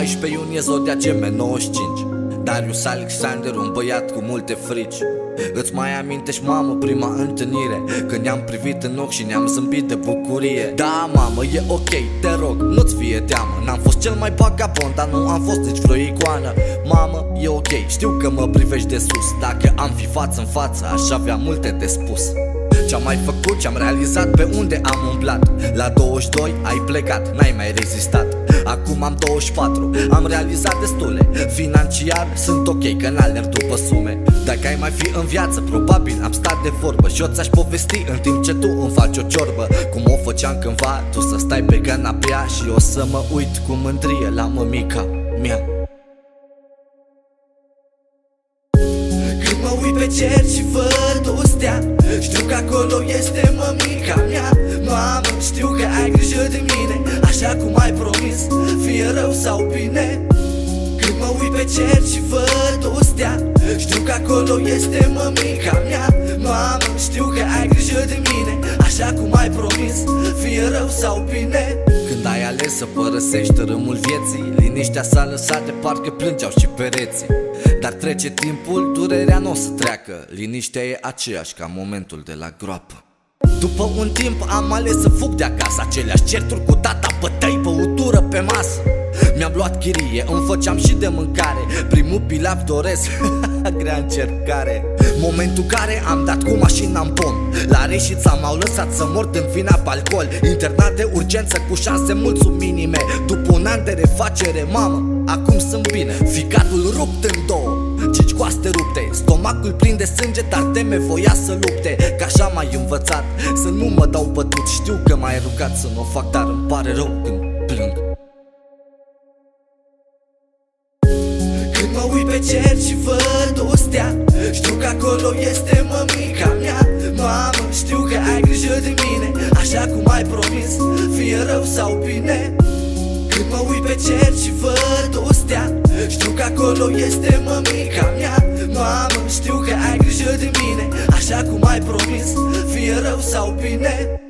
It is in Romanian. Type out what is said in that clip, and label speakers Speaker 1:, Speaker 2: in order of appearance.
Speaker 1: 14 iunie, zodia Gemeni 95. Darius Alexander, un băiat cu multe frici. Îți mai amintești, mamă, prima întâlnire, când ne-am privit în ochi și ne-am zâmbit de bucurie? Da, mamă, e ok, te rog, nu-ți fie teamă. N-am fost cel mai vagabond, dar nu am fost nici vreo icoană. Mamă, e ok, știu că mă privești de sus. Dacă am fi față în față, aș avea multe de spus. Ce-am mai făcut, ce-am realizat, pe unde am umblat. La 22 ai plecat, n-ai mai rezistat. Acum am 24, am realizat destule. Financiar sunt ok, că n-alerg după sume. Dacă ai mai fi în viață, probabil am stat de vorbă și eu ți-aș povesti în timp ce tu îmi faci o ciorbă. Cum o făceam cândva, tu să stai pe canapea și eu să mă uit cu mândrie la mămica mea. Când mă uit pe cer și văd o stea, știu că acolo este mămica mea. Mamă, știu că ai grijă de mine, așa cum ai promis, fie rău sau bine. Când mă uit pe cer și văd o stea, știu că acolo este mămica mea. Mamă, știu că ai grijă de mine, așa cum ai promis, fie rău sau bine. Când ai ales să părăsești tărâmul vieții, liniștea s-a lăsat de parcă plângeau și pereții. Dar trece timpul, durerea n-o să treacă, liniștea e aceeași ca momentul de la groapă. După un timp am ales să fug de acasă, aceleași certuri cu tata, bătăi, băutură pe masă. Mi-am luat chirie, îmi făceam și de mâncare, primul pilaf doresc, grea încercare. Momentul care am dat cu mașina în pom, la Reșița m-au lăsat să mor din vina pe alcool. Internat de urgență cu șanse mult sub minime. După un an de refacere, mamă, acum sunt bine. Ficatul rupt în două, 5 coaste rupte, stomacul plin de sânge, dar teme voia să lupte. Că așa m-ai învățat, să nu mă dau bătut. Știu că m-ai rugat să nu o fac, dar îmi pare rău când plâng. Când mă uit pe cer și văd o stea, știu că acolo este mămica mea. Mamă, știu că ai grijă de mine, așa cum ai promis, fie rău sau bine. Când mă uit pe cer și văd o stea, știu că acolo este mămica mea. Mamă, știu că ai grijă de mine, așa cum ai promis, fie rău sau bine.